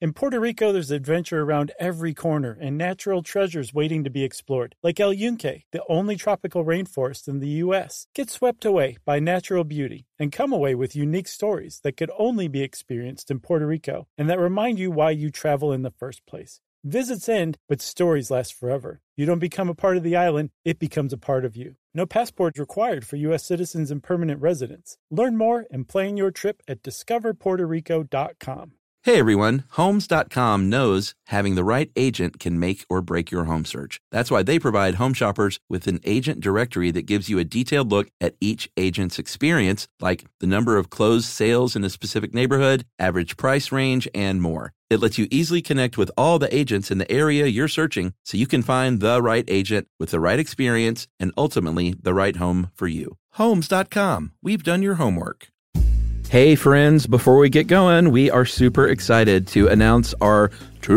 In Puerto Rico, there's adventure around every corner and natural treasures waiting to be explored, like El Yunque, the only tropical rainforest in the U.S. Get swept away by natural beauty and come away with unique stories that could only be experienced in Puerto Rico and that remind you why you travel in the first place. Visits end, but stories last forever. You don't become a part of the island, it becomes a part of you. No passport required for U.S. citizens and permanent residents. Learn more and plan your trip at discoverpuertorico.com. Hey everyone, Homes.com knows having the right agent can make or break your home search. That's why they provide home shoppers with an agent directory that gives you a detailed look at each agent's experience, like the number of closed sales in a specific neighborhood, average price range, and more. It lets you easily connect with all the agents in the area you're searching so you can find the right agent with the right experience and ultimately the right home for you. Homes.com. We've done your homework. Hey friends, before we get going, we are super excited to announce our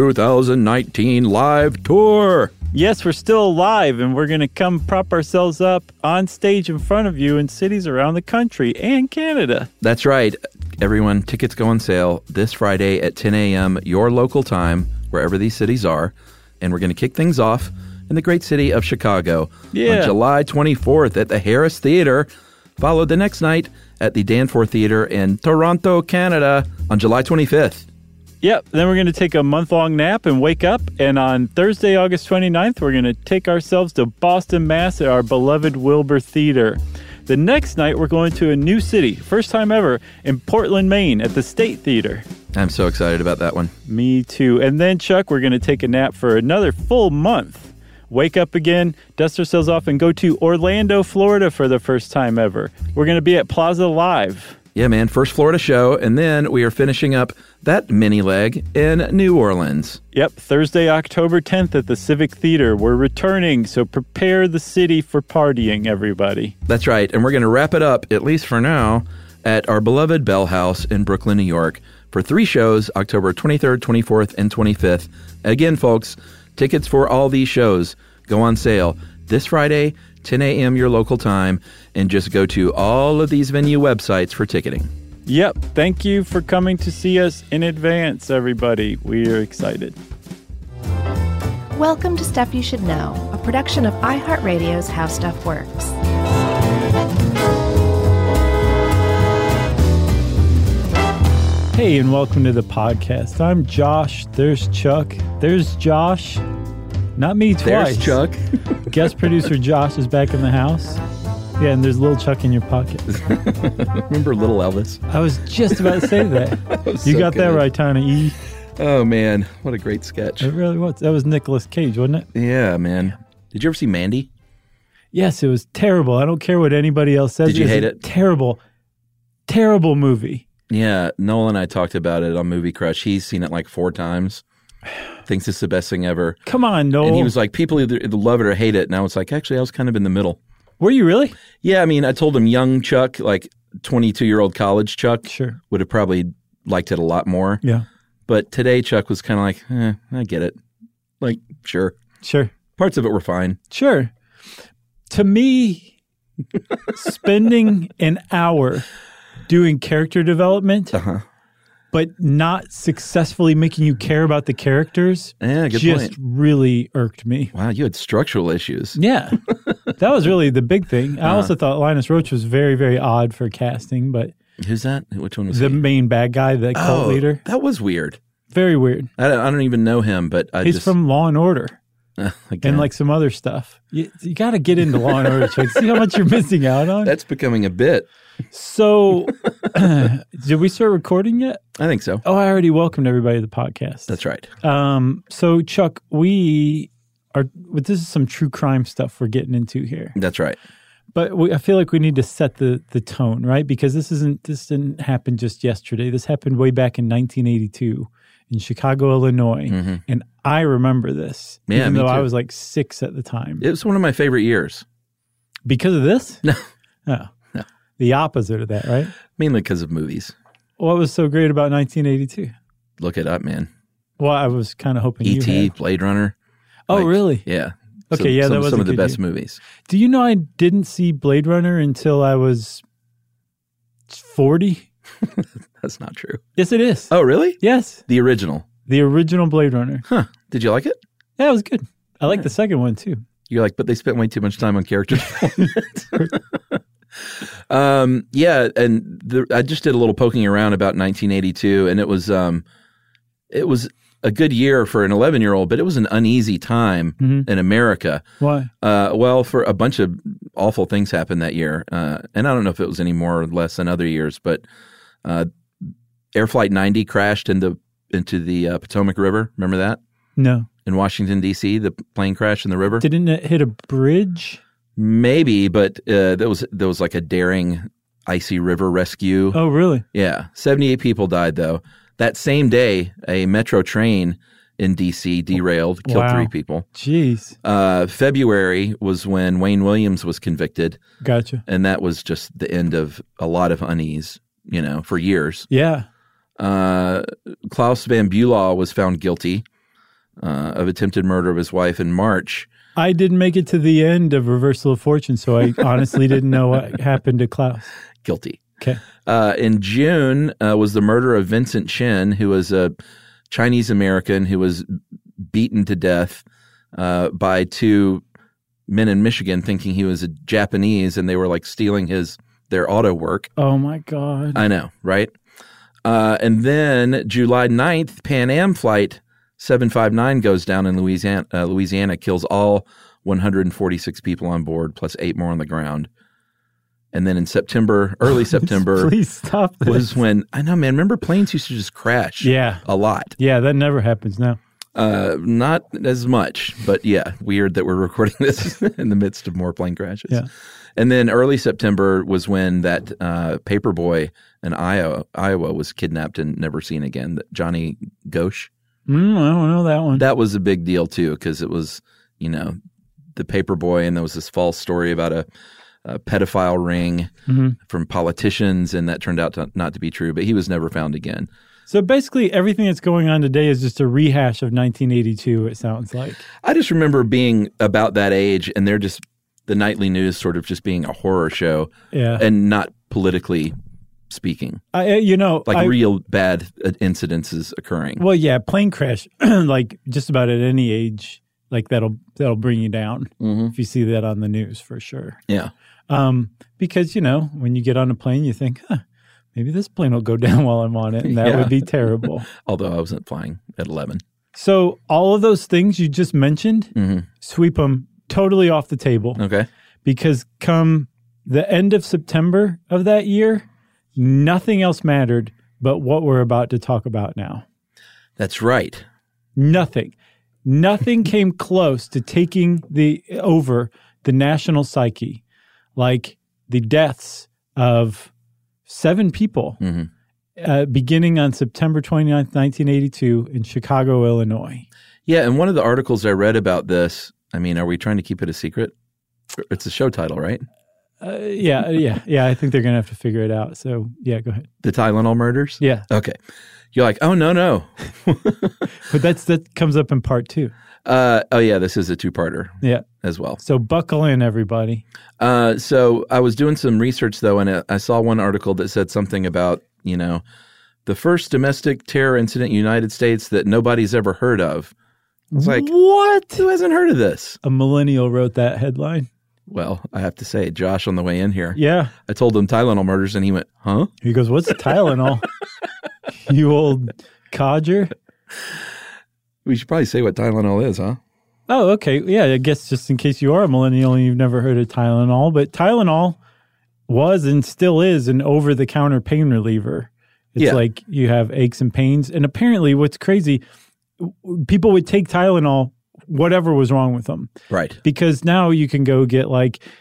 2019 live tour. Yes, we're still live, and we're going to come prop ourselves up on stage in front of you in cities around the country and Canada. That's right. Everyone, tickets go on sale this Friday at 10 a.m. your local time, wherever these cities are. And we're going to kick things off in the great city of Chicago on July 24th at the Harris Theater, followed the next night at the Danforth Theater in Toronto, Canada on July 25th. Yep. Then we're going to take a month-long nap and wake up. And on Thursday, August 29th, we're going to take ourselves to Boston, Mass. at our beloved Wilbur Theater. The next night, we're going to a new city, first time ever, in Portland, Maine at the State Theater. I'm so excited about that one. Me too. And then, Chuck, we're going to take a nap for another full month. Wake up again, dust ourselves off, and go to Orlando, Florida for the first time ever. We're going to be at Plaza Live. Yeah, man, first Florida show, and then we are finishing up that mini leg in New Orleans. Yep, Thursday, October 10th at the Civic Theater. We're returning, so prepare the city for partying, everybody. That's right, and we're going to wrap it up, at least for now, at our beloved Bell House in Brooklyn, New York, for 3 shows, October 23rd, 24th, and 25th. Again, folks, tickets for all these shows go on sale this Friday, 10 a.m. your local time, and just go to all of these venue websites for ticketing. Yep. Thank you for coming to see us in advance, everybody. We are excited. Welcome to Stuff You Should Know, a production of iHeartRadio's How Stuff Works. Hey, and welcome to the podcast. I'm Josh. There's Chuck. There's Josh. Not me twice. There's Chuck. Guest producer Josh is back in the house. Yeah, and there's little Chuck in your pocket. Remember Little Elvis? I was just about to say that. You so got good. that right, Tiny E. Oh, man. What a great sketch. It really was. That was Nicolas Cage, wasn't it? Yeah, man. Did you ever see Mandy? Yes, it was terrible. I don't care what anybody else says. Did you hate it? Terrible, terrible movie. Yeah, Noel and I talked about it on Movie Crush. He's seen it like 4 times. Thinks it's the best thing ever. Come on, Noel. And he was like, people either love it or hate it. And I was like, actually, I was kind of in the middle. Were you really? Yeah, I mean, I told him young Chuck, like 22-year-old college Chuck, Sure, would have probably liked it a lot more. Yeah. But today, Chuck was kind of like, I get it. Like, sure. Sure. Parts of it were fine. Sure. To me, spending an hour doing character development, but not successfully making you care about the characters, Yeah, good just point. really irked me. Wow, you had structural issues. Yeah. That was really the big thing. I also thought Linus Roach was very, very odd for casting, but Who's that? Which one was the he? main bad guy, the cult leader, That was weird. very weird. I don't even know him, but He's from Law and Order again, and like some other stuff. You got to get into Law and Order, Chuck. See how much you're missing out on? that's becoming a bit. So, did we start recording yet? I think so. Oh, I already welcomed everybody to the podcast. That's right. So, Chuck, this is some true crime stuff we're getting into here. That's right. But I feel like we need to set the tone, right? Because this didn't happen just yesterday. This happened way back in 1982 in Chicago, Illinois. And I remember this, Yeah, even me though I too. was like 6 at the time. It was one of my favorite years. Because of this? No. Oh. No. The opposite of that, right? Mainly because of movies. What was so great about 1982? Look it up, man. Well, I was kind of hoping you E.T., had. Blade Runner. Oh, Like, really? Yeah. Okay, yeah, that was some a of the good best year. movies. Do you know I didn't see Blade Runner until I was 40? That's not true. Yes, it is. Oh, really? Yes. The original. The original Blade Runner. Huh. Did you like it? Yeah, it was good. I like the second one, too. You're like, but they spent way too much time on character development. I just did a little poking around about 1982, and it was a good year for an 11-year-old, but it was an uneasy time in America. Why? Well, for a bunch of awful things happened that year, and I don't know if it was any more or less than other years, but Air Flight 90 crashed into the Potomac River. Remember that? No. In Washington, D.C., the plane crashed in the river. Didn't it hit a bridge? Maybe, but there was like a daring icy river rescue. Oh, really? Yeah. 78 people died, though. That same day, a metro train in D.C. derailed, killed 3 people. Jeez. February was when Wayne Williams was convicted. Gotcha. And that was just the end of a lot of unease, for years. Yeah. Klaus Van Bulow was found guilty of attempted murder of his wife in March. I didn't make it to the end of Reversal of Fortune, so I honestly didn't know what happened to Klaus. Guilty. Okay. In June was the murder of Vincent Chin, who was a Chinese-American who was beaten to death by 2 men in Michigan thinking he was a Japanese, and they were like stealing their auto work. Oh, my God. I know, right? And then July 9th, Pan Am Flight 759 goes down in Louisiana, kills all 146 people on board, plus 8 more on the ground. And then in early September, please stop this. Was when, I know, man, remember planes used to just crash a lot. Yeah, that never happens now. Not as much, but yeah, weird that we're recording this in the midst of more plane crashes. Yeah. And then early September was when that paperboy in Iowa was kidnapped and never seen again, Johnny Ghosh. I don't know that one. That was a big deal, too, because it was, the paperboy, and there was this false story about a pedophile ring from politicians, and that turned out not to be true, but he was never found again. So basically everything that's going on today is just a rehash of 1982, it sounds like. I just remember being about that age, and they're just the nightly news sort of just being a horror show and not politically speaking. Real bad incidences occurring. Well, yeah, plane crash, like just about at any age, like that'll bring you down if you see that on the news for sure. Yeah. Because, when you get on a plane, you think, maybe this plane will go down while I'm on it, and that would be terrible. Although I wasn't flying at 11. So all of those things you just mentioned, sweep them totally off the table. Okay. Because come the end of September of that year, nothing else mattered but what we're about to talk about now. That's right. Nothing came close to taking over the national psyche, like the deaths of 7 people beginning on September 29th, 1982 in Chicago, Illinois. Yeah, and one of the articles I read about this, are we trying to keep it a secret? It's a show title, right? Yeah. I think they're going to have to figure it out. So, yeah, go ahead. The Tylenol murders? Yeah. Okay. You're like, oh, no. But that comes up in part 2. This is a 2-parter. Yeah. As well. So buckle in, everybody. So I was doing some research, though, and I saw one article that said something about, the first domestic terror incident in the United States that nobody's ever heard of. I was like, what? Who hasn't heard of this? A millennial wrote that headline. Well, I have to say, Josh on the way in here. Yeah. I told him Tylenol murders, and he went, huh? He goes, what's a Tylenol? You old codger? We should probably say what Tylenol is, huh? Oh, okay. Yeah, I guess just in case you are a millennial and you've never heard of Tylenol. But Tylenol was and still is an over-the-counter pain reliever. It's like you have aches and pains. And apparently what's crazy, people would take Tylenol whatever was wrong with them. Right. Because now you can go get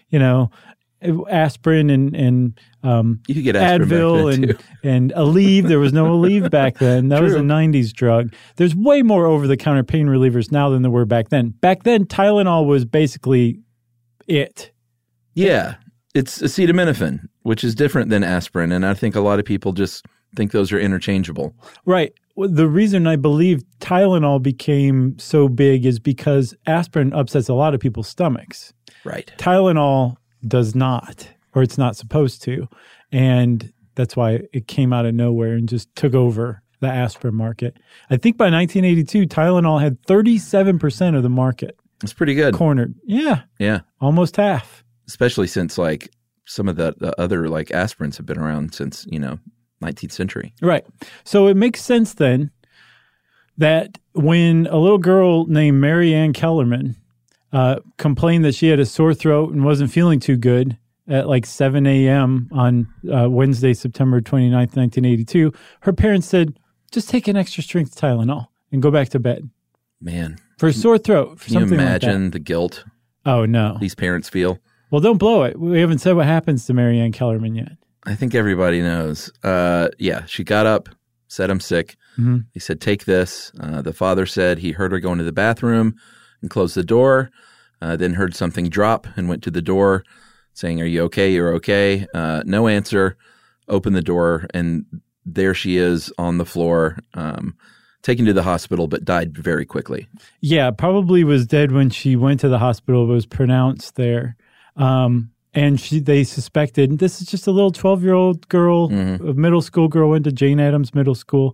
aspirin and you could get aspirin Advil and Aleve. There was no Aleve back then. That was a 90s drug. There's way more over-the-counter pain relievers now than there were back then. Back then, Tylenol was basically it. Yeah. It's acetaminophen, which is different than aspirin. And I think a lot of people just think those are interchangeable. Right. Well, the reason I believe Tylenol became so big is because aspirin upsets a lot of people's stomachs. Right. Tylenol does not, or it's not supposed to. And that's why it came out of nowhere and just took over the aspirin market. I think by 1982, Tylenol had 37% of the market. That's pretty good. Cornered. Yeah. Yeah. Almost half. Especially since like some of the other like aspirins have been around since, 19th century. Right. So it makes sense then that when a little girl named Mary Ann Kellerman complained that she had a sore throat and wasn't feeling too good at like 7 a.m. on Wednesday, September 29th, 1982, her parents said, just take an extra strength Tylenol and go back to bed. Man. For a sore throat. Can you imagine the guilt Oh, no. these parents feel? Well, don't blow it. We haven't said what happens to Mary Ann Kellerman yet. I think everybody knows. She got up, said, I'm sick. Mm-hmm. He said, take this. The father said he heard her go into the bathroom and close the door, then heard something drop and went to the door saying, are you okay? You're okay. No answer. Opened the door, and there she is on the floor, taken to the hospital, but died very quickly. Yeah, probably was dead when she went to the hospital. It was pronounced there. And they suspected, this is just a little 12-year-old girl, a middle school girl, went to Jane Addams Middle School.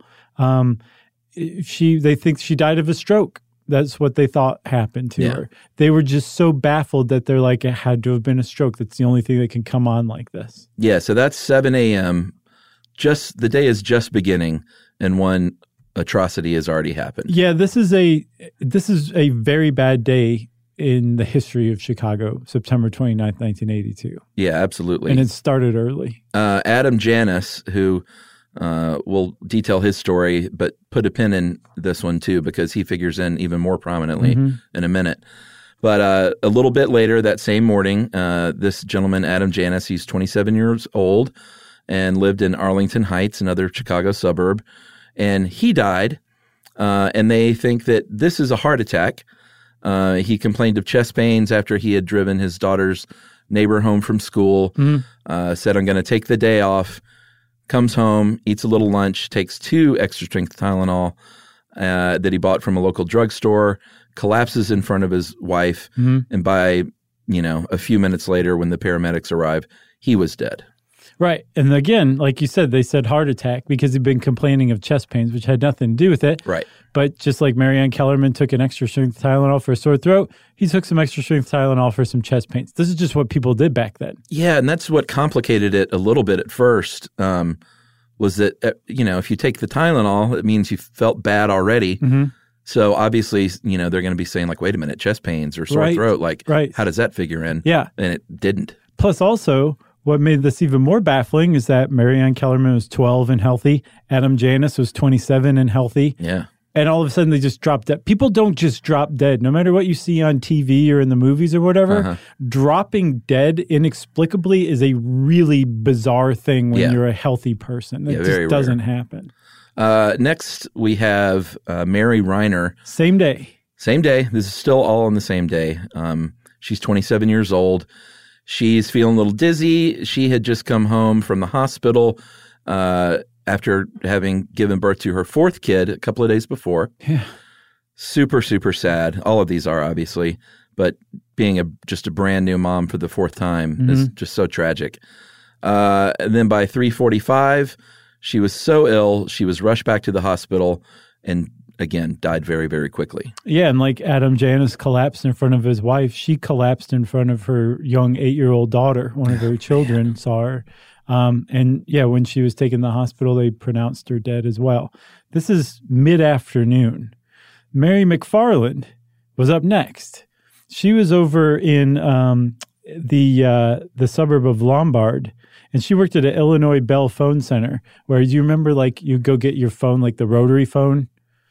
They think she died of a stroke. That's what they thought happened to her. They were just so baffled that they're like, it had to have been a stroke. That's the only thing that can come on like this. Yeah, so that's 7 a.m. The day is just beginning, and one atrocity has already happened. Yeah, this is a very bad day in the history of Chicago, September 29th, 1982. Yeah, absolutely. And it started early. Adam Janus, who will detail his story, but put a pin in this one too, because he figures in even more prominently in a minute. But a little bit later that same morning, this gentleman, Adam Janus, he's 27 years old and lived in Arlington Heights, another Chicago suburb, and he died. And they think that this is a heart attack. He complained of chest pains after he had driven his daughter's neighbor home from school, said, I'm going to take the day off, comes home, eats a little lunch, takes 2 extra strength Tylenol that he bought from a local drugstore, collapses in front of his wife, and by, a few minutes later when the paramedics arrive, he was dead. Right. And again, like you said, they said heart attack because he'd been complaining of chest pains, which had nothing to do with it. Right. But just like Mary Ann Kellerman took an extra strength Tylenol for a sore throat, he took some extra strength Tylenol for some chest pains. This is just what people did back then. Yeah, and that's what complicated it a little bit at first, was that, if you take the Tylenol, it means you felt bad already. So obviously, they're going to be saying like, wait a minute, chest pains or sore throat. Like, how does that figure in? Yeah. And it didn't. Plus also, what made this even more baffling is that Mary Ann Kellerman was 12 and healthy. Adam Janus was 27 and healthy. Yeah. And all of a sudden they just dropped dead. People don't just drop dead. No matter what you see on TV or in the movies or whatever, dropping dead inexplicably is a really bizarre thing when you're a healthy person. It just doesn't happen. Next, we have Mary Reiner. Same day. Same day. This is still all on the same day. She's 27 years old. She's feeling a little dizzy. She had just come home from the hospital after having given birth to her 4th kid a couple of days before. Yeah. Super, super sad. All of these are, obviously. But being just a brand new mom for the 4th time is just so tragic. And then by 3:45, she was so ill, she was rushed back to the hospital and again, died very, very quickly. Yeah, and like Adam Janus collapsed in front of his wife, she collapsed in front of her young 8-year-old daughter. One of her children saw her. And yeah, when she was taken to the hospital, they pronounced her dead as well. This is mid-afternoon. Mary McFarland was up next. She was over in the suburb of Lombard, and she worked at an Illinois Bell Phone Center, where do you remember like you go get your phone, like the rotary phone?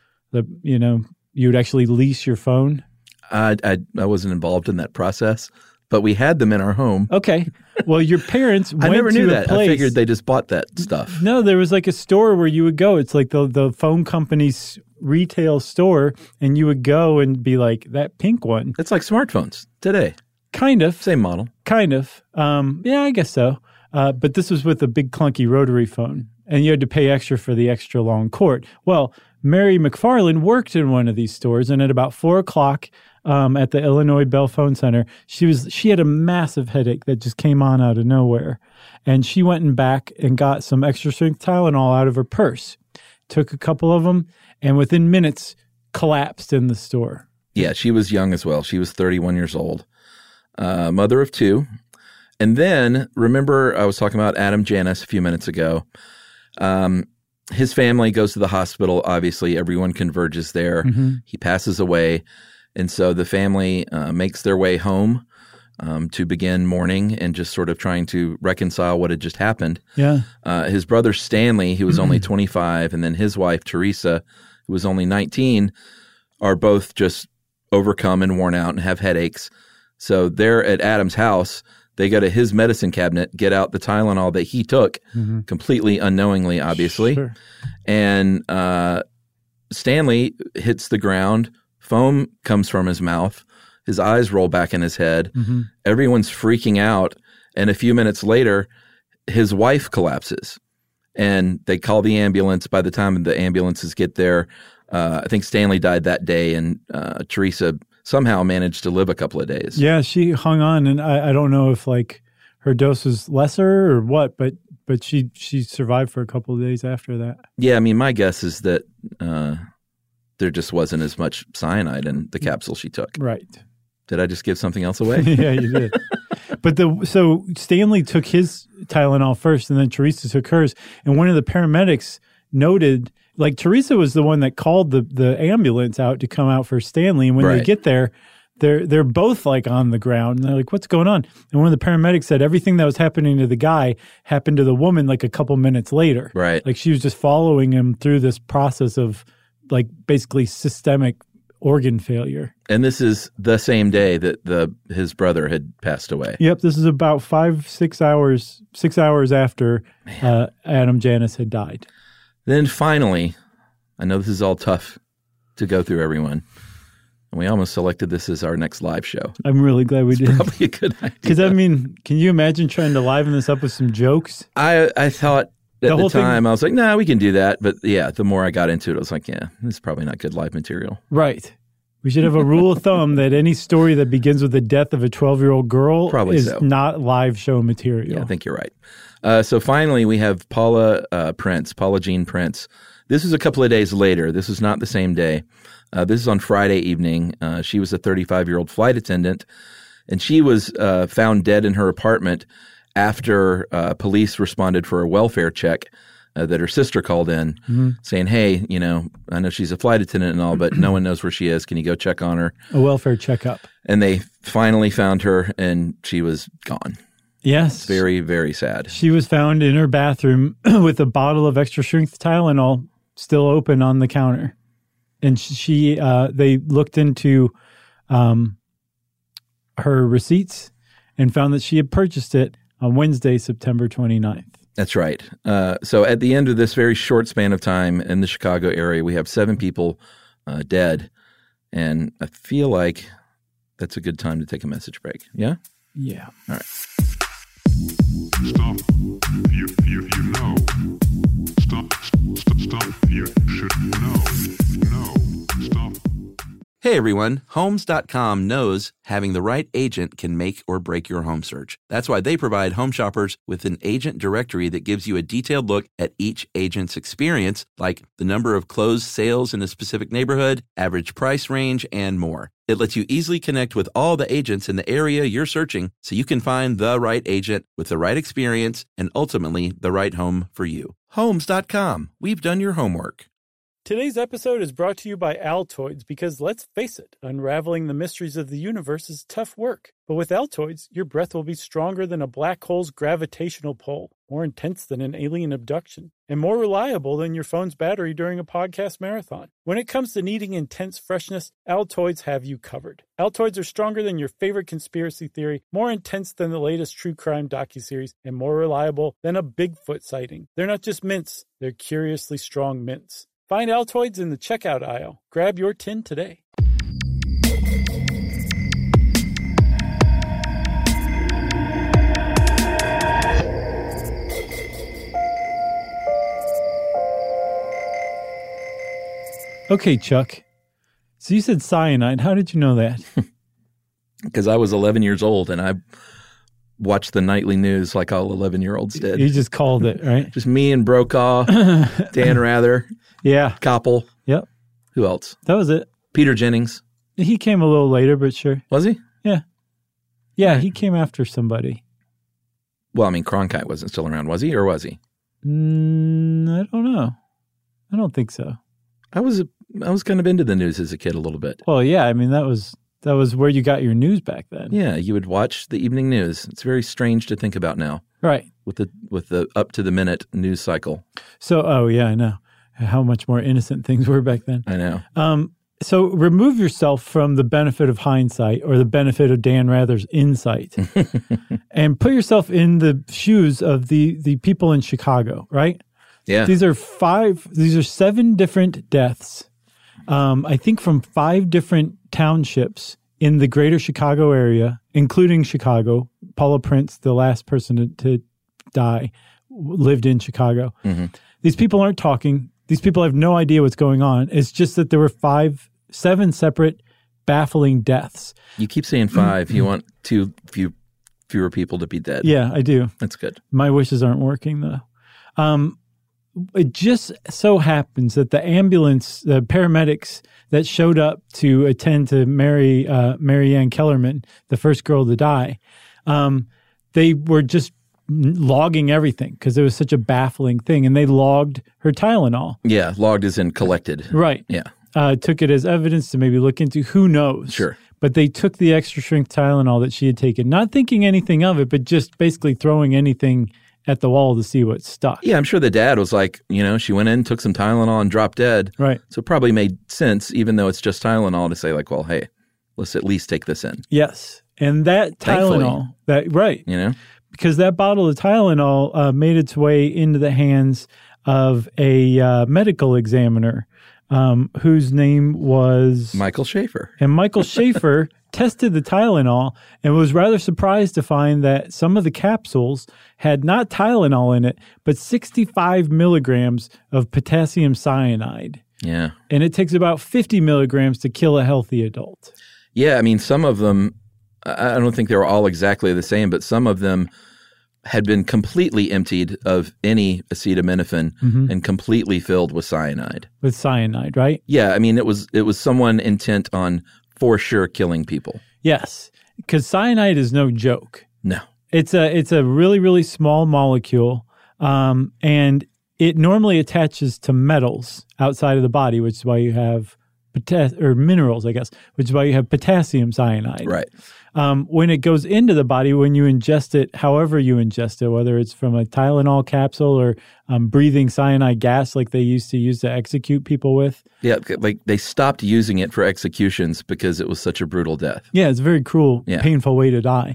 You'd actually lease your phone. I wasn't involved in that process, but we had them in our home. Okay. Well, your parents went I never knew that. Place. I figured they just bought that stuff. No, there was like a store where you would go. It's like the phone company's retail store, and you would go and be like, that pink one. It's like smartphones today. Kind of. Same model. Kind of. Yeah, I guess so. But this was with a big clunky rotary phone, and you had to pay extra for the extra long cord. Well, Mary McFarland worked in one of these stores, and at about 4 o'clock at the Illinois Bell Phone Center, she had a massive headache that just came on out of nowhere, and she went back and got some extra strength Tylenol out of her purse. took a couple of them, and within minutes collapsed in the store. Yeah, she was young as well. She was 31 years old, mother of 2. And then, remember I was talking about Adam Janus a few minutes ago. His family goes to the hospital. Obviously, everyone converges there. Mm-hmm. He passes away. And so the family makes their way home to begin mourning and just sort of trying to reconcile what had just happened. Yeah. His brother Stanley, who was only 25, and then his wife Teresa, who was only 19, are both just overcome and worn out and have headaches. So they're at Adam's house. They go to his medicine cabinet, get out the Tylenol that he took, completely unknowingly, obviously. Sure. And Stanley hits the ground. Foam comes from his mouth. His eyes roll back in his head. Mm-hmm. Everyone's freaking out. And a few minutes later, his wife collapses. And they call the ambulance. By the time the ambulances get there, I think Stanley died that day, and Teresa somehow managed to live a couple of days. Yeah, she hung on, and I don't know if like her dose was lesser or what, but she survived for a couple of days after that. Yeah, I mean, my guess is that there just wasn't as much cyanide in the capsule she took. Right. Did I just give something else away? Yeah, you did. But so Stanley took his Tylenol first, and then Teresa took hers. And one of the paramedics noted, like Teresa was the one that called the ambulance out to come out for Stanley. And when they get there, they're both like on the ground. And they're like, what's going on? And one of the paramedics said everything that was happening to the guy happened to the woman like a couple minutes later. Right. Like she was just following him through this process of like basically systemic organ failure. And this is the same day that his brother had passed away. Yep, this is about 6 hours after Adam Janus had died. Then finally, I know this is all tough to go through, everyone, and we almost selected this as our next live show. I'm really glad we did. Probably a good idea. Because, I mean, can you imagine trying to liven this up with some jokes? I thought at the time, I was like, nah, we can do that. But yeah, the more I got into it, I was like, yeah, this is probably not good live material. Right. We should have a rule of thumb that any story that begins with the death of a 12-year-old girl is not live show material. Yeah, I think you're right. So finally, we have Paula Jean Prince. This is a couple of days later. This is not the same day. This is on Friday evening. She was a 35-year-old flight attendant, and she was found dead in her apartment after police responded for a welfare check that her sister called in saying, hey, I know she's a flight attendant and all, but no one knows where she is. Can you go check on her? A welfare checkup. And they finally found her, and she was gone. Yes. It's very, very sad. She was found in her bathroom with a bottle of extra-strength Tylenol still open on the counter. And they looked into her receipts and found that she had purchased it on Wednesday, September 29th. That's right. So at the end of this very short span of time in the Chicago area, we have 7 people dead. And I feel like that's a good time to take a message break. Yeah? Yeah. All right. Stop. You know. Stop. You should know. No. Stop. Hey everyone, Homes.com knows having the right agent can make or break your home search. That's why they provide home shoppers with an agent directory that gives you a detailed look at each agent's experience, like the number of closed sales in a specific neighborhood, average price range, and more. It lets you easily connect with all the agents in the area you're searching so you can find the right agent with the right experience and ultimately the right home for you. Homes.com. We've done your homework. Today's episode is brought to you by Altoids because, let's face it, unraveling the mysteries of the universe is tough work. But with Altoids, your breath will be stronger than a black hole's gravitational pull, more intense than an alien abduction, and more reliable than your phone's battery during a podcast marathon. When it comes to needing intense freshness, Altoids have you covered. Altoids are stronger than your favorite conspiracy theory, more intense than the latest true crime docuseries, and more reliable than a Bigfoot sighting. They're not just mints, they're curiously strong mints. Find Altoids in the checkout aisle. Grab your tin today. Okay, Chuck. So you said cyanide. How did you know that? Because I was 11 years old and I watched the nightly news like all 11-year-olds did. You just called it, right? Just me and Brokaw, Dan Rather. Yeah. Koppel. Yep. Who else? That was it. Peter Jennings. He came a little later, but sure. Was he? Yeah. Yeah, he came after somebody. Well, I mean, Cronkite wasn't still around, was he? Or was he? I don't know. I don't think so. I was kind of into the news as a kid a little bit. Well, yeah. I mean, that was where you got your news back then. Yeah, you would watch the evening news. It's very strange to think about now. Right. With the up to the minute news cycle. So, oh yeah, I know how much more innocent things were back then. I know. So remove yourself from the benefit of hindsight or the benefit of Dan Rather's insight and put yourself in the shoes of the people in Chicago, right? Yeah. These are 7 different deaths, I think from 5 different townships in the greater Chicago area, including Chicago. Paula Prince, the last person to die, lived in Chicago. Mm-hmm. These people aren't talking. These people have no idea what's going on. It's just that there were 7 separate baffling deaths. You keep saying 5. You want fewer people to be dead. Yeah, I do. That's good. My wishes aren't working, though. It just so happens that the paramedics that showed up to attend to Mary Ann Kellerman, the first girl to die, they were just logging everything because it was such a baffling thing, and they logged her Tylenol. Yeah, logged as in collected. Right. Yeah. Took it as evidence to maybe look into. Who knows? Sure. But they took the extra strength Tylenol that she had taken, not thinking anything of it, but just basically throwing anything at the wall to see what stuck. Yeah, I'm sure the dad was like, she went in, took some Tylenol and dropped dead. Right. So it probably made sense, even though it's just Tylenol, to say like, well, hey, let's at least take this in. Yes. And that Tylenol, right. Because that bottle of Tylenol made its way into the hands of a medical examiner whose name was Michael Schaefer. And Michael Schaefer tested the Tylenol and was rather surprised to find that some of the capsules had not Tylenol in it, but 65 milligrams of potassium cyanide. Yeah. And it takes about 50 milligrams to kill a healthy adult. Yeah, I mean, some of them, I don't think they were all exactly the same, but some of them had been completely emptied of any acetaminophen and completely filled with cyanide. With cyanide, right? Yeah, I mean, it was someone intent on for sure killing people. Yes, because cyanide is no joke. No. It's a really, really small molecule, and it normally attaches to metals outside of the body, which is why you have minerals, I guess, which is why you have potassium cyanide. Right. When it goes into the body, when you ingest it, however you ingest it, whether it's from a Tylenol capsule or breathing cyanide gas like they used to use to execute people with. Yeah, like they stopped using it for executions because it was such a brutal death. Yeah, it's a very cruel, painful way to die.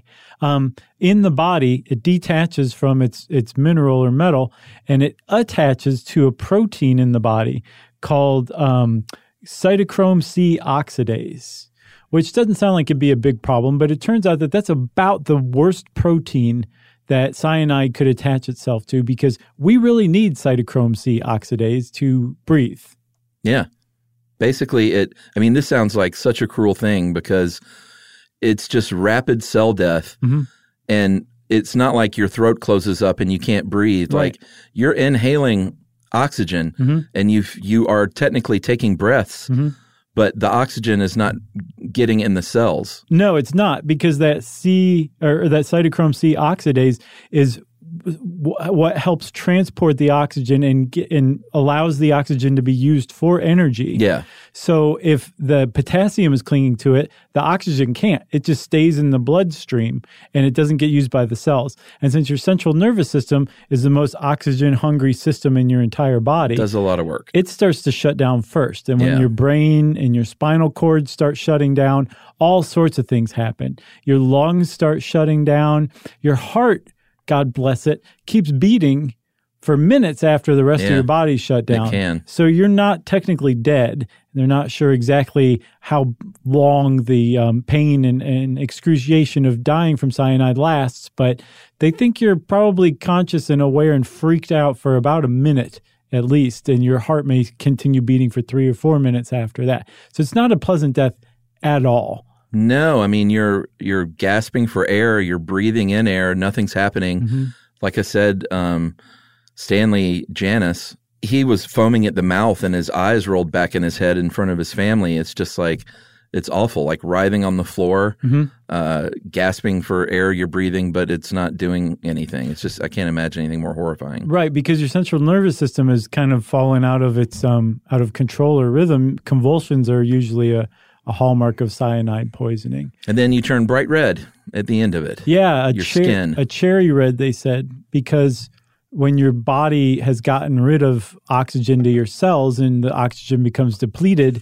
In the body, it detaches from its mineral or metal, and it attaches to a protein in the body called cytochrome C oxidase, which doesn't sound like it'd be a big problem, but it turns out that that's about the worst protein that cyanide could attach itself to, because we really need cytochrome C oxidase to breathe. Yeah. Basically, this sounds like such a cruel thing because it's just rapid cell death, and it's not like your throat closes up and you can't breathe. Right. Like you're inhaling oxygen and you are technically taking breaths, but the oxygen is not getting in the cells. No, it's not, because that that cytochrome C oxidase is what helps transport the oxygen and allows the oxygen to be used for energy. Yeah. So if the potassium is clinging to it, the oxygen can't. It just stays in the bloodstream and it doesn't get used by the cells. And since your central nervous system is the most oxygen-hungry system in your entire body, it does a lot of work. It starts to shut down first. And when your brain and your spinal cord start shutting down, all sorts of things happen. Your lungs start shutting down. Your heart, God bless it, keeps beating for minutes after the rest of your body's shut down. It can. So you're not technically dead. They're not sure exactly how long the pain and excruciation of dying from cyanide lasts, but they think you're probably conscious and aware and freaked out for about a minute at least, and your heart may continue beating for 3 or 4 minutes after that. So it's not a pleasant death at all. No, I mean, you're gasping for air, you're breathing in air, nothing's happening. Like I said, Stanley Janus he was foaming at the mouth and his eyes rolled back in his head in front of his family. It's just like, it's awful, like writhing on the floor, gasping for air you're breathing, but it's not doing anything. It's just, I can't imagine anything more horrifying. Right, because your central nervous system is kind of fallen out of its out of control or rhythm. Convulsions are usually a hallmark of cyanide poisoning. And then you turn bright red at the end of it. Yeah, your skin. A cherry red, they said, because when your body has gotten rid of oxygen to your cells and the oxygen becomes depleted,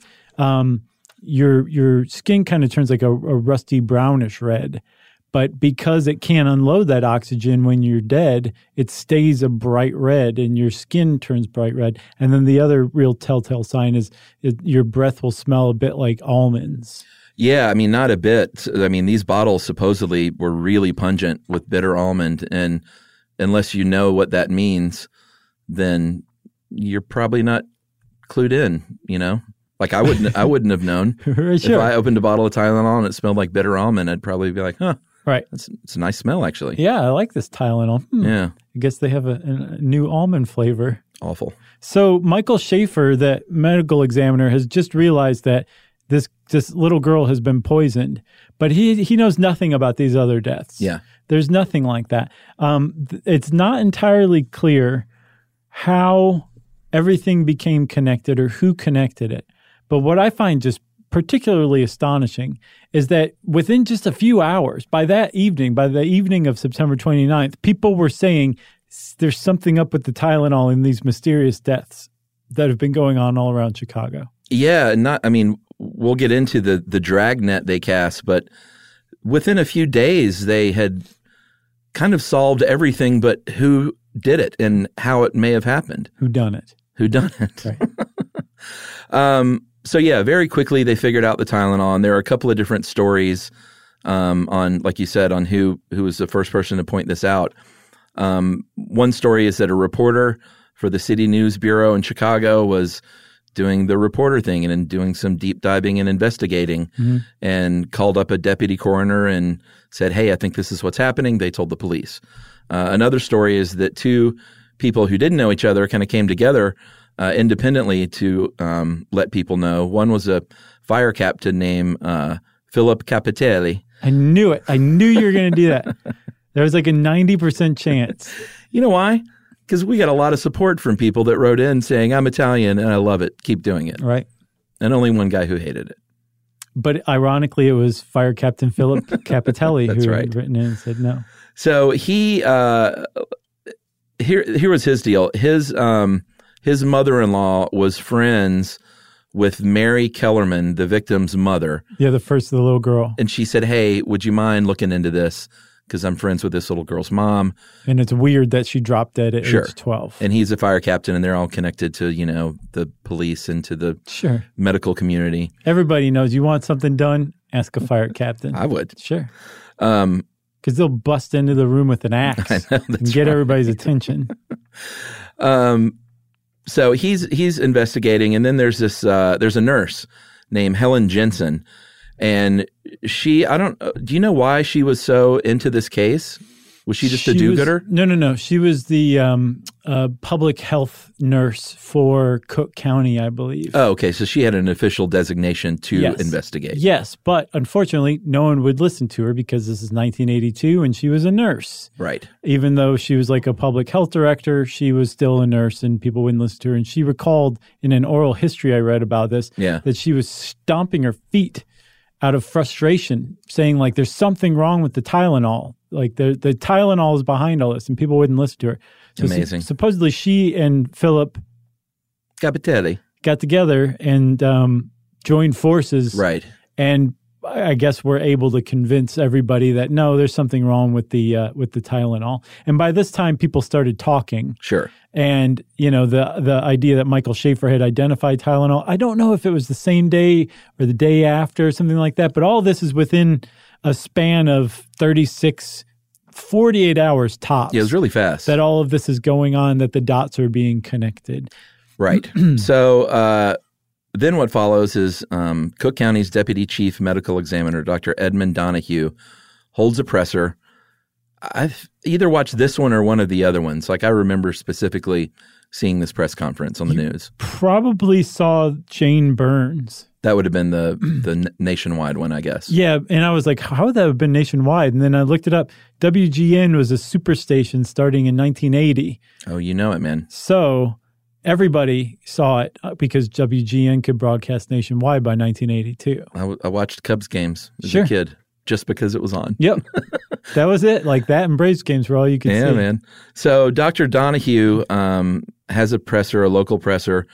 your skin kind of turns like a rusty brownish red. But because it can't unload that oxygen when you're dead, it stays a bright red and your skin turns bright red. And then the other real telltale sign is your breath will smell a bit like almonds. Yeah, I mean, not a bit. I mean, these bottles supposedly were really pungent with bitter almond. And unless you know what that means, then you're probably not clued in, you know? Like I wouldn't have known. Sure. If I opened a bottle of Tylenol and it smelled like bitter almond, I'd probably be like, huh. Right. It's a nice smell, actually. Yeah, I like this Tylenol. Yeah. I guess they have a new almond flavor. Awful. So Michael Schaefer, the medical examiner, has just realized that this little girl has been poisoned, but he knows nothing about these other deaths. Yeah. There's nothing like that. It's not entirely clear how everything became connected or who connected it. But what I find just particularly astonishing is that within just a few hours, by the evening of September 29th, people were saying there's something up with the Tylenol in these mysterious deaths that have been going on all around Chicago. Yeah, we'll get into the dragnet they cast, but within a few days, they had kind of solved everything but who did it and how it may have happened. Who done it? Right. So yeah, very quickly they figured out the Tylenol, and there are a couple of different stories on, like you said, on who was the first person to point this out. One story is that a reporter for the City News Bureau in Chicago was doing the reporter thing and doing some deep diving and investigating, and called up a deputy coroner and said, "Hey, I think this is what's happening." They told the police. Another story is that two people who didn't know each other kind of came together independently to let people know. One was a fire captain named Philip Capitelli. I knew it. I knew you were going to do that. There was like a 90% chance. You know why? Because we got a lot of support from people that wrote in saying, "I'm Italian and I love it. Keep doing it." Right. And only one guy who hated it. But ironically, it was Fire Captain Philip Capitelli who had written in and said no. So he here was his deal. His mother-in-law was friends with Mary Kellerman, the victim's mother. Yeah, the first of the little girl. And she said, "Hey, would you mind looking into this? Because I'm friends with this little girl's mom." And it's weird that she dropped dead at age 12. And he's a fire captain, and they're all connected to, the police and to the medical community. Everybody knows you want something done, ask a fire captain. I would. Sure. Because they'll bust into the room with an axe and get everybody's attention. So he's investigating, and then there's a nurse named Helen Jensen, and do you know why she was so into this case? Was she just a do-gooder? No. She was the public health nurse for Cook County, I believe. Oh, okay. So she had an official designation to investigate. Yes, but unfortunately, no one would listen to her because this is 1982 and she was a nurse. Right. Even though she was like a public health director, she was still a nurse and people wouldn't listen to her. And she recalled in an oral history I read about this that she was stomping her feet out of frustration, saying like there's something wrong with the Tylenol. Like the Tylenol is behind all this, and people wouldn't listen to her. So amazing. Supposedly she and Philip Capitelli got together and joined forces. Right. And I guess we're able to convince everybody that no, there's something wrong with the Tylenol. And by this time, people started talking. Sure. And the idea that Michael Schaefer had identified Tylenol, I don't know if it was the same day or the day after, something like that. But all this is within a span of 48 hours tops. Yeah, it was really fast. That all of this is going on, that the dots are being connected. Right. So then what follows is Cook County's Deputy Chief Medical Examiner, Dr. Edmund Donahue, holds a presser. I've either watched this one or one of the other ones. Like I remember specifically seeing this press conference on the news? Probably saw Jane Burns. That would have been the nationwide one, I guess. Yeah, and I was like, how would that have been nationwide? And then I looked it up. WGN was a superstation starting in 1980. Oh, you know it, man. So everybody saw it because WGN could broadcast nationwide by 1982. I watched Cubs games as Sure. a kid just because it was on. Yep. That was it. Like that and Braves games were all you could see. Yeah, man. So Dr. Donahue has a presser, a local presser.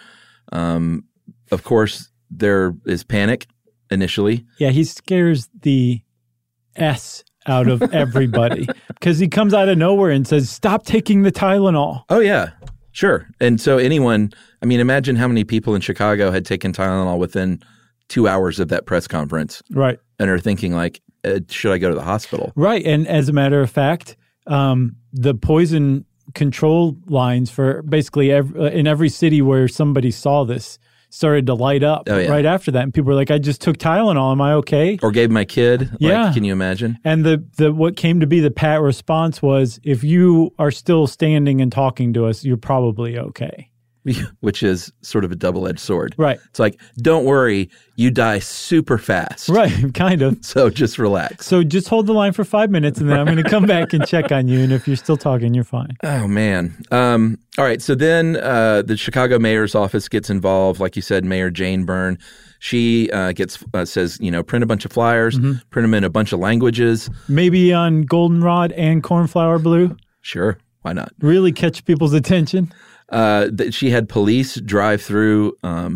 Of course, there is panic initially. Yeah, he scares the S out of everybody because he comes out of nowhere and says, "Stop taking the Tylenol." Oh, yeah, sure. And so imagine how many people in Chicago had taken Tylenol within 2 hours of that press conference. Right. And are thinking like, should I go to the hospital? Right. And as a matter of fact, the poison control lines for basically in every city where somebody saw this started to light up right after that. And people were like, I just took Tylenol. Am I okay? Or gave my kid. Yeah. Like, can you imagine? And the what came to be the pat response was, if you are still standing and talking to us, you're probably okay. Which is sort of a double-edged sword. Right. It's like, don't worry, you die super fast. Right, kind of. So just relax. So just hold the line for 5 minutes, and then I'm going to come back and check on you. And if you're still talking, you're fine. Oh, man. All right. So then the Chicago mayor's office gets involved. Like you said, Mayor Jane Byrne. She says, print a bunch of flyers, print them in a bunch of languages. Maybe on goldenrod and cornflower blue. Sure. Why not? Really catch people's attention. She had police drive through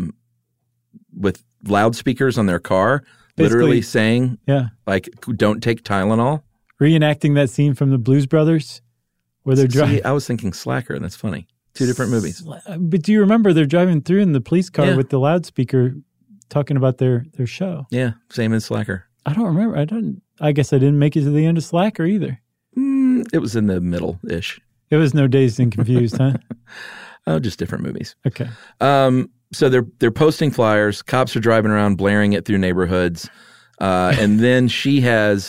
with loudspeakers on their car, literally saying, like, don't take Tylenol. Reenacting that scene from the Blues Brothers where they're driving. I was thinking Slacker, and that's funny. Two different movies. But do you remember they're driving through in the police car with the loudspeaker talking about their show? Yeah, same as Slacker. I don't remember. I guess I didn't make it to the end of Slacker either. It was in the middle-ish. It was no Dazed and Confused, huh? Oh, just different movies. Okay. So they're posting flyers. Cops are driving around, blaring it through neighborhoods. And then she has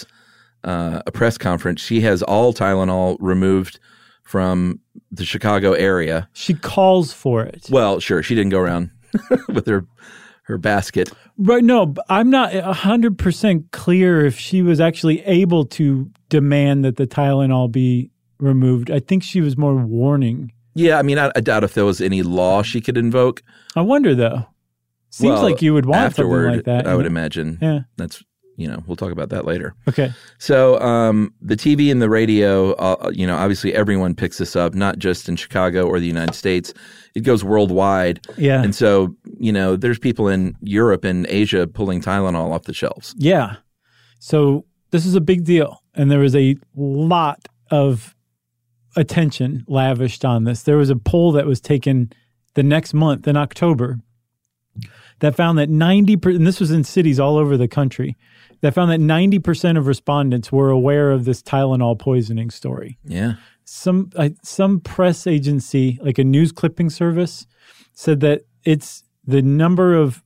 a press conference. She has all Tylenol removed from the Chicago area. She calls for it. Well, sure. She didn't go around with her basket. Right. No, but I'm not 100% clear if she was actually able to demand that the Tylenol be removed. I think she was more warning. Yeah, I mean, I doubt if there was any law she could invoke. I wonder, though. Seems like you would want afterward, something like that. I would imagine. Yeah. That's, we'll talk about that later. Okay. So the TV and the radio, obviously everyone picks this up, not just in Chicago or the United States. It goes worldwide. Yeah. And so, there's people in Europe and Asia pulling Tylenol off the shelves. Yeah. So this is a big deal. And there was a lot of attention lavished on this. There was a poll that was taken the next month in October that found that 90%, and this was in cities all over the country, that found that 90% of respondents were aware of this Tylenol poisoning story. Yeah. Some press agency, like a news clipping service, said that it's the number of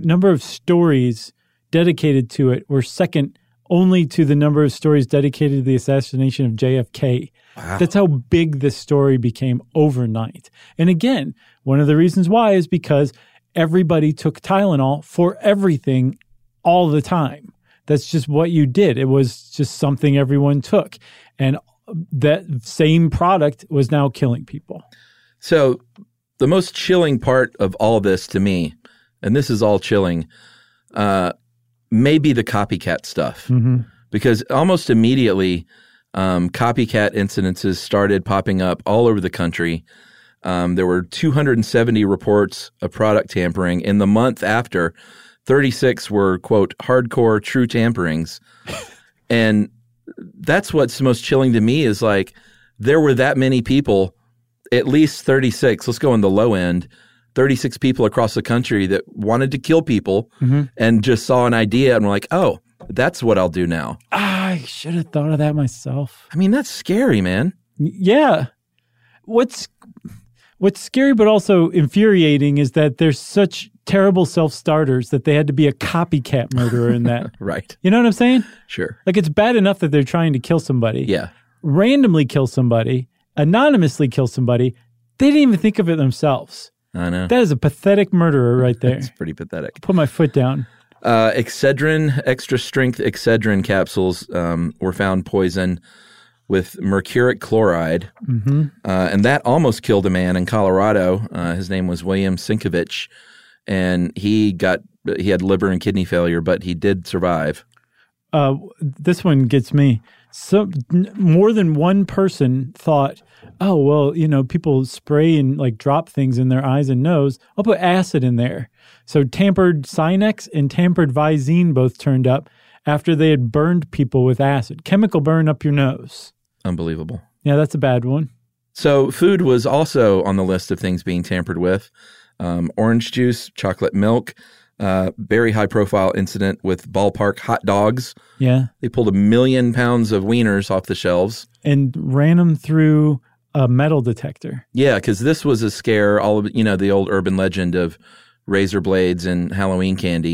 stories dedicated to it were second only to the number of stories dedicated to the assassination of JFK. Wow. That's how big this story became overnight. And again, one of the reasons why is because everybody took Tylenol for everything all the time. That's just what you did. It was just something everyone took. And that same product was now killing people. So the most chilling part of all this to me, and this is all chilling, may be the copycat stuff. Mm-hmm. Because almost immediately, copycat incidences started popping up all over the country. There were 270 reports of product tampering. In the month after, 36 were, quote, hardcore true tamperings. And that's what's most chilling to me is like there were that many people, at least 36, let's go on the low end, 36 people across the country that wanted to kill people and just saw an idea and were like, oh, that's what I'll do now. I should have thought of that myself. I mean, that's scary, man. Yeah. What's scary but also infuriating is that there's such terrible self-starters that they had to be a copycat murderer in that. Right. You know what I'm saying? Sure. Like it's bad enough that they're trying to kill somebody. Yeah. Randomly kill somebody, anonymously kill somebody, They didn't even think of it themselves. I know. That is a pathetic murderer right there. It's pretty pathetic. Put my foot down. Excedrin, extra-strength Excedrin capsules were found poison with mercuric chloride, and that almost killed a man in Colorado. His name was William Sinkovich, and he had liver and kidney failure, but he did survive. This one gets me. So more than one person thought, oh, well, people spray and like drop things in their eyes and nose. I'll put acid in there. So tampered Sinex and tampered Visine both turned up after they had burned people with acid. Chemical burn up your nose. Unbelievable. Yeah, that's a bad one. So food was also on the list of things being tampered with. Orange juice, chocolate milk, very high-profile incident with Ballpark hot dogs. Yeah. They pulled 1 million pounds of wieners off the shelves. And ran them through a metal detector. Yeah, because this was a scare, all of the old urban legend of razor blades and Halloween candy.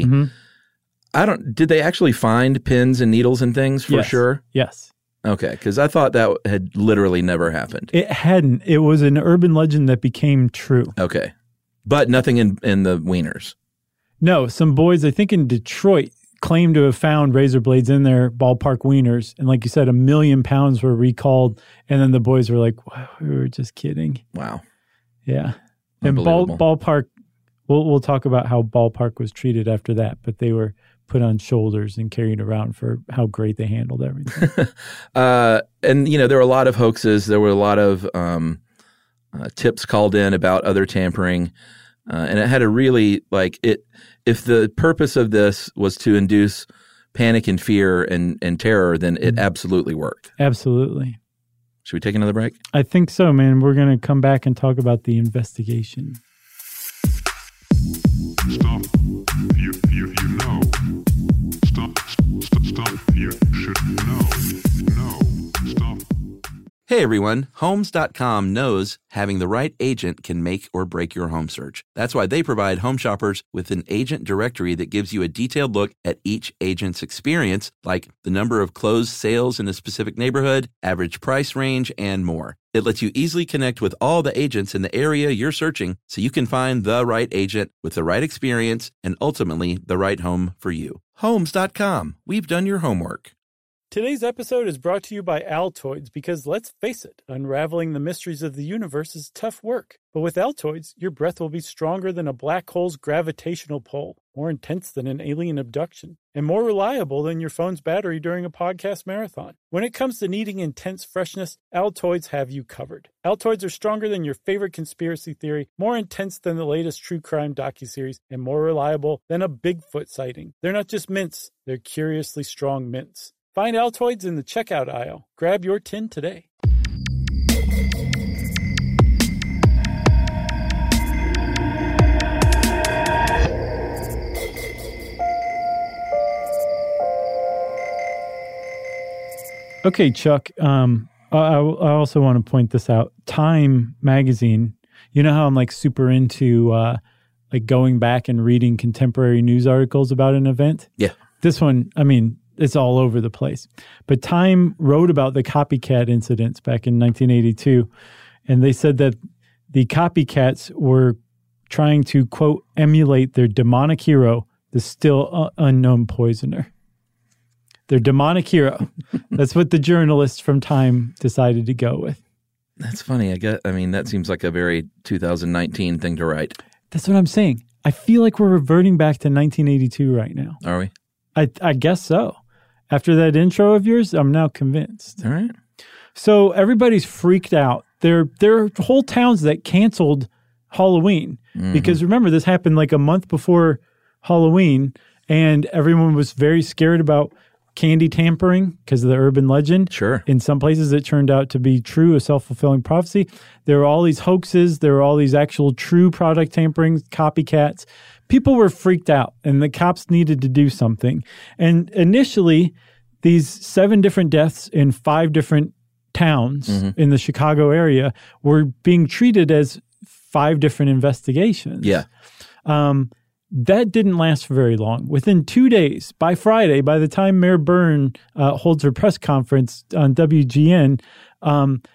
Did they actually find pins and needles and things for sure? Yes. Okay, because I thought that had literally never happened. It hadn't. It was an urban legend that became true. Okay. But nothing in the wieners. No, some boys, I think in Detroit, claimed to have found razor blades in their Ballpark wieners. And like you said, 1 million pounds were recalled. And then the boys were like, wow, we were just kidding. Wow. Yeah. And Ballpark, we'll talk about how Ballpark was treated after that, but they were put on shoulders and carried around for how great they handled everything. And, there were a lot of hoaxes. There were a lot of tips called in about other tampering. And it had a really, if the purpose of this was to induce panic and fear and terror, then it absolutely worked. Absolutely. Should we take another break? I think so, man. We're going to come back and talk about the investigation. Stop. You know. Stop. You should know. No. Stop. Hey everyone, Homes.com knows having the right agent can make or break your home search. That's why they provide home shoppers with an agent directory that gives you a detailed look at each agent's experience, like the number of closed sales in a specific neighborhood, average price range, and more. It lets you easily connect with all the agents in the area you're searching so you can find the right agent with the right experience and ultimately the right home for you. Homes.com. We've done your homework. Today's episode is brought to you by Altoids because, let's face it, unraveling the mysteries of the universe is tough work. But with Altoids, your breath will be stronger than a black hole's gravitational pull, more intense than an alien abduction, and more reliable than your phone's battery during a podcast marathon. When it comes to needing intense freshness, Altoids have you covered. Altoids are stronger than your favorite conspiracy theory, more intense than the latest true crime docuseries, and more reliable than a Bigfoot sighting. They're not just mints, they're curiously strong mints. Find Altoids in the checkout aisle. Grab your tin today. Okay, Chuck, I also want to point this out. Time magazine, you know how I'm super into going back and reading contemporary news articles about an event? Yeah. This one, it's all over the place. But Time wrote about the copycat incidents back in 1982, and they said that the copycats were trying to, quote, emulate their demonic hero, the still unknown poisoner. Their demonic hero. That's what the journalists from Time decided to go with. That's funny. That seems like a very 2019 thing to write. That's what I'm saying. I feel like we're reverting back to 1982 right now. Are we? I guess so. After that intro of yours, I'm now convinced. All right. So everybody's freaked out. There are whole towns that canceled Halloween because remember, this happened a month before Halloween, and everyone was very scared about candy tampering because of the urban legend. Sure. In some places, it turned out to be true, a self-fulfilling prophecy. There were all these hoaxes. There were all these actual true product tampering, copycats. People were freaked out, and the cops needed to do something. And initially, these 7 different deaths in 5 different towns in the Chicago area were being treated as 5 different investigations. Yeah. That didn't last for very long. Within 2 days, by Friday, by the time Mayor Byrne holds her press conference on WGN,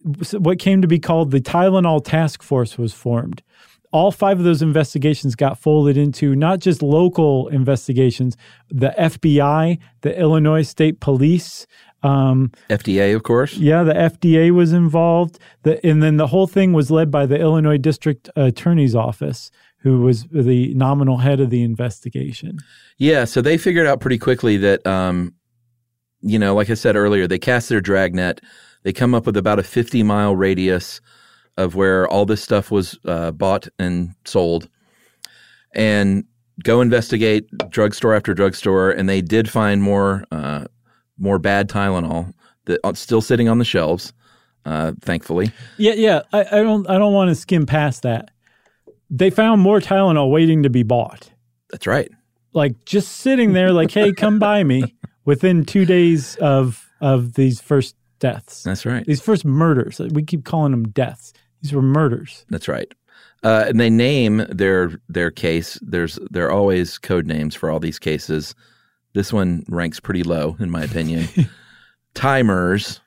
what came to be called the Tylenol Task Force was formed. All 5 of those investigations got folded into not just local investigations, the FBI, the Illinois State Police, FDA, of course. Yeah, the FDA was involved. And then the whole thing was led by the Illinois District Attorney's Office, who was the nominal head of the investigation. Yeah, so they figured out pretty quickly that, like I said earlier, they cast their dragnet. They come up with about a 50-mile radius of where all this stuff was bought and sold, and go investigate drugstore after drugstore. And they did find more bad Tylenol that's still sitting on the shelves, thankfully. Yeah. I don't want to skim past that. They found more Tylenol waiting to be bought. That's right. Like just sitting there, like, hey, come buy me. Within 2 days of these first deaths. That's right. These first murders. We keep calling them deaths. These were murders. That's right. And they name their case. There are always code names for all these cases. This one ranks pretty low, in my opinion. Tymers,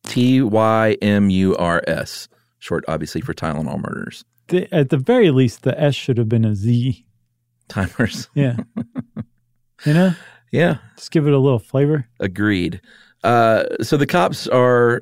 Tymurs, short, obviously, for Tylenol murders. At the very least, the S should have been a Z. Tymers. Yeah. You know? Yeah. Just give it a little flavor. Agreed. So the cops are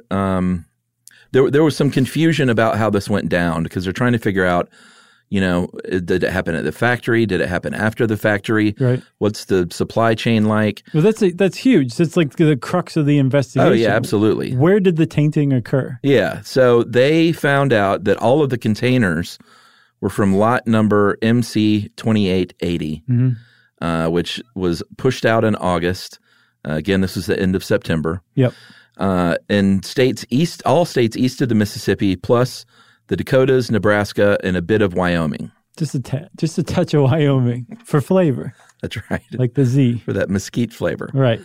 there was some confusion about how this went down because they're trying to figure out, did it happen at the factory? Did it happen after the factory? Right. What's the supply chain like? Well, that's huge. That's like the crux of the investigation. Oh, yeah, absolutely. Where did the tainting occur? Yeah. So they found out that all of the containers were from lot number MC2880, which was pushed out in August. Again, this was the end of September. Yep. In all states east of the Mississippi, plus the Dakotas, Nebraska, and a bit of Wyoming. Just a touch of Wyoming for flavor. That's right. Like the Z. For that mesquite flavor. Right.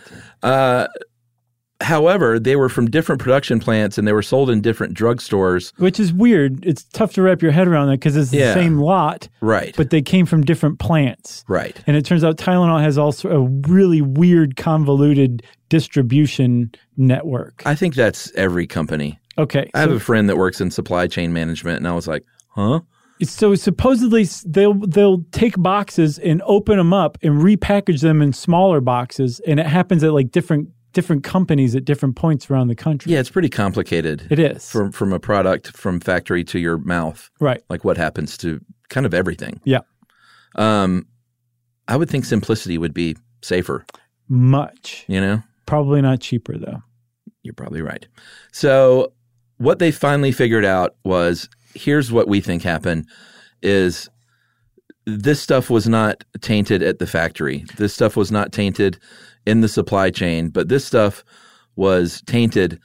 However, they were from different production plants and they were sold in different drugstores. Which is weird. It's tough to wrap your head around that because it's the same lot. Right. But they came from different plants. Right. And it turns out Tylenol has also a really weird, convoluted distribution network. I think that's every company. Okay. I have a friend that works in supply chain management and I was like, huh? So supposedly they'll take boxes and open them up and repackage them in smaller boxes. And it happens at like different companies at different points around the country. Yeah, it's pretty complicated. It is. From a product from factory to your mouth. Right. Like what happens to kind of everything. Yeah. I would think simplicity would be safer. Much. Probably not cheaper, though. You're probably right. So what they finally figured out was, here's what we think happened, is this stuff was not tainted at the factory. This stuff was not tainted in the supply chain, but this stuff was tainted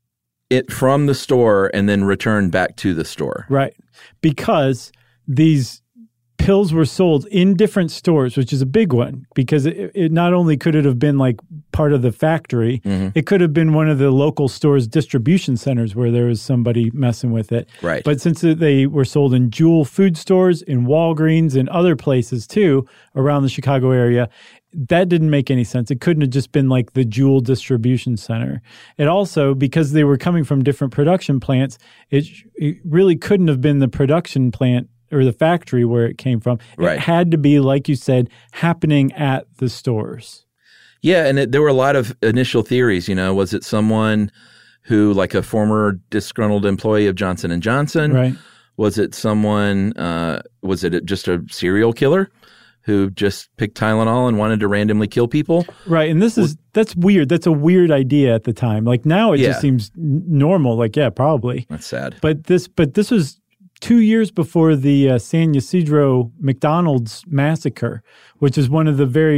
from the store and then returned back to the store. Right. Because these pills were sold in different stores, which is a big one, because it not only could it have been like part of the factory, it could have been one of the local stores' distribution centers where there was somebody messing with it. Right. But since they were sold in Jewel food stores, in Walgreens, and other places too around the Chicago area, that didn't make any sense. It couldn't have just been like the Jewel distribution center. It also, because they were coming from different production plants, it really couldn't have been the production plant or the factory where it came from. Right. It had to be, like you said, happening at the stores. Yeah, and there were a lot of initial theories. Was it someone who, like a former disgruntled employee of Johnson & Johnson? Right. Was it someone, was it just a serial killer who just picked Tylenol and wanted to randomly kill people? Right, and that's weird. That's a weird idea at the time. Like now it just seems normal. Like, yeah, probably. That's sad. But this was 2 years before the San Ysidro McDonald's massacre, which is one of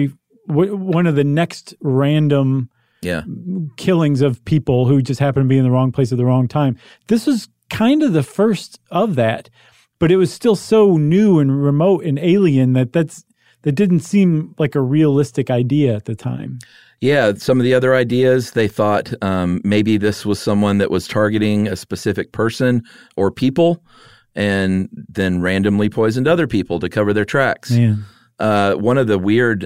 the next random killings of people who just happen to be in the wrong place at the wrong time. This was kind of the first of that, but it was still so new and remote and alien that didn't seem like a realistic idea at the time. Yeah, some of the other ideas, they thought maybe this was someone that was targeting a specific person or people, and then randomly poisoned other people to cover their tracks. Man. One of the weird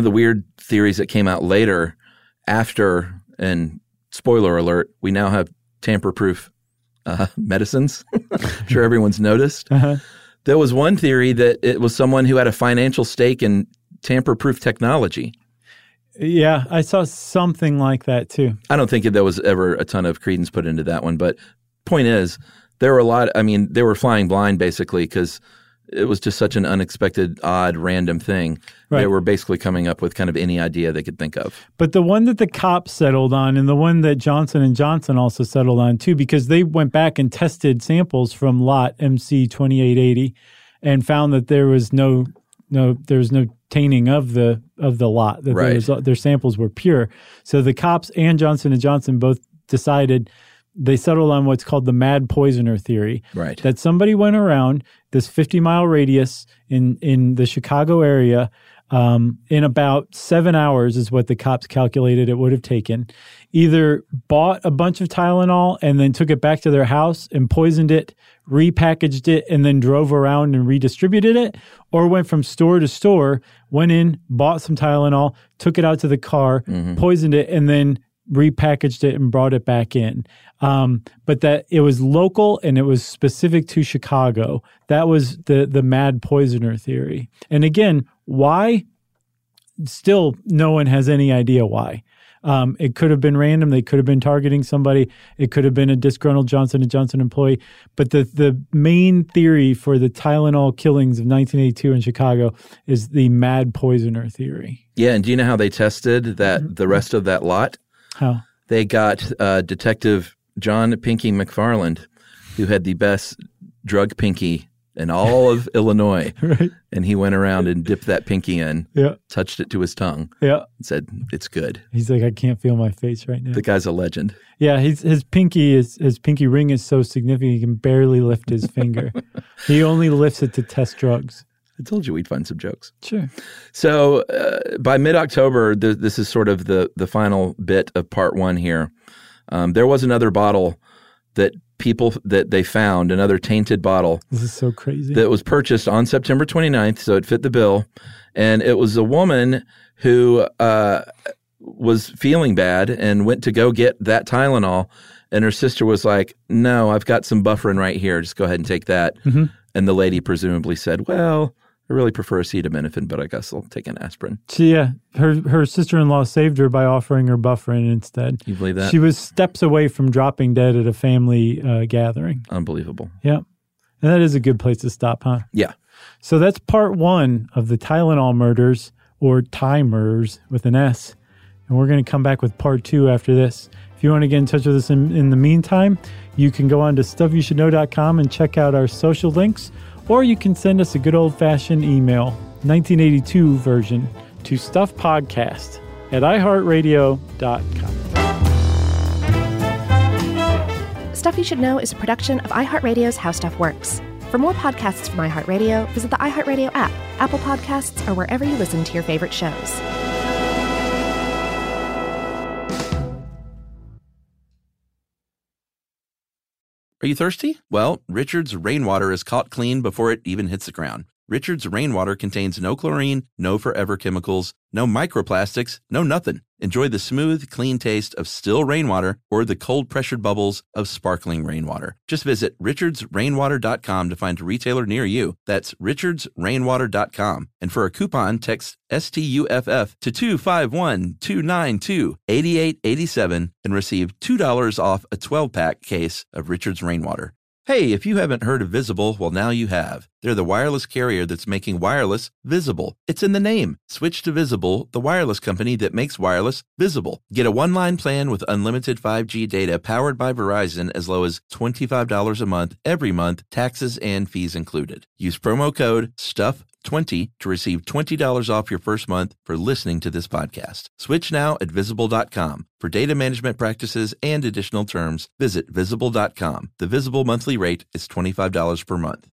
theories that came out later, after, and spoiler alert, we now have tamper-proof medicines. I'm sure everyone's noticed. Uh-huh. There was one theory that it was someone who had a financial stake in tamper-proof technology. Yeah, I saw something like that too. I don't think there was ever a ton of credence put into that one, but point is, there were they were flying blind basically because it was just such an unexpected, odd, random thing. Right. They were basically coming up with kind of any idea they could think of. But the one that the cops settled on, and the one that Johnson & Johnson also settled on too, because they went back and tested samples from lot MC2880 and found that there was no tainting of the lot. That right. Their samples were pure. So the cops and Johnson & Johnson both decided. They settled on what's called the mad poisoner theory. Right. That somebody went around this 50-mile radius in the Chicago area in about 7 hours is what the cops calculated it would have taken. Either bought a bunch of Tylenol and then took it back to their house and poisoned it, repackaged it, and then drove around and redistributed it, or went from store to store, went in, bought some Tylenol, took it out to the car, poisoned it, and then repackaged it and brought it back in. But that it was local and it was specific to Chicago. That was the mad poisoner theory. And again, why? Still, no one has any idea why. It could have been random. They could have been targeting somebody. It could have been a disgruntled Johnson & Johnson employee. But the main theory for the Tylenol killings of 1982 in Chicago is the mad poisoner theory. Yeah, and do you know how they tested that the rest of that lot? How? They got Detective John Pinky McFarland, who had the best drug pinky in all of Illinois. Right. And he went around and dipped that pinky in, touched it to his tongue, and said, "It's good." He's like, I can't feel my face right now. The guy's a legend. Yeah, his pinky ring is so significant he can barely lift his finger. He only lifts it to test drugs. I told you we'd find some jokes. Sure. So by mid-October, this is sort of the final bit of part one here. There was another bottle that they found, another tainted bottle. This is so crazy. That was purchased on September 29th, so it fit the bill. And it was a woman who was feeling bad and went to go get that Tylenol. And her sister was like, "No, I've got some Bufferin right here. Just go ahead and take that." Mm-hmm. And the lady presumably said, "Well, I really prefer acetaminophen, but I guess I'll take an aspirin." Her sister-in-law saved her by offering her Bufferin instead. You believe that? She was steps away from dropping dead at a family gathering. Unbelievable. Yeah. And that is a good place to stop, huh? Yeah. So that's part one of the Tylenol murders, or Ty-mers with an S. And we're going to come back with part two after this. If you want to get in touch with us in the meantime, you can go on to stuffyoushouldknow.com and check out our social links, or you can send us a good old-fashioned email, 1982 version, to stuffpodcast@iheartradio.com. Stuff You Should Know is a production of iHeartRadio's How Stuff Works. For more podcasts from iHeartRadio, visit the iHeartRadio app, Apple Podcasts, or wherever you listen to your favorite shows. Are you thirsty? Well, Richard's Rainwater is caught clean before it even hits the ground. Richard's Rainwater contains no chlorine, no forever chemicals, no microplastics, no nothing. Enjoy the smooth, clean taste of still rainwater or the cold-pressured bubbles of sparkling rainwater. Just visit richardsrainwater.com to find a retailer near you. That's richardsrainwater.com. And for a coupon, text STUFF to 251-292-8887 and receive $2 off a 12-pack case of Richard's Rainwater. Hey, if you haven't heard of Visible, well, now you have. They're the wireless carrier that's making wireless visible. It's in the name. Switch to Visible, the wireless company that makes wireless visible. Get a one-line plan with unlimited 5G data powered by Verizon as low as $25 a month, every month, taxes and fees included. Use promo code STUFF20 to receive $20 off your first month for listening to this podcast. Switch now at Visible.com. For data management practices and additional terms, visit Visible.com. The Visible monthly rate is $25 per month.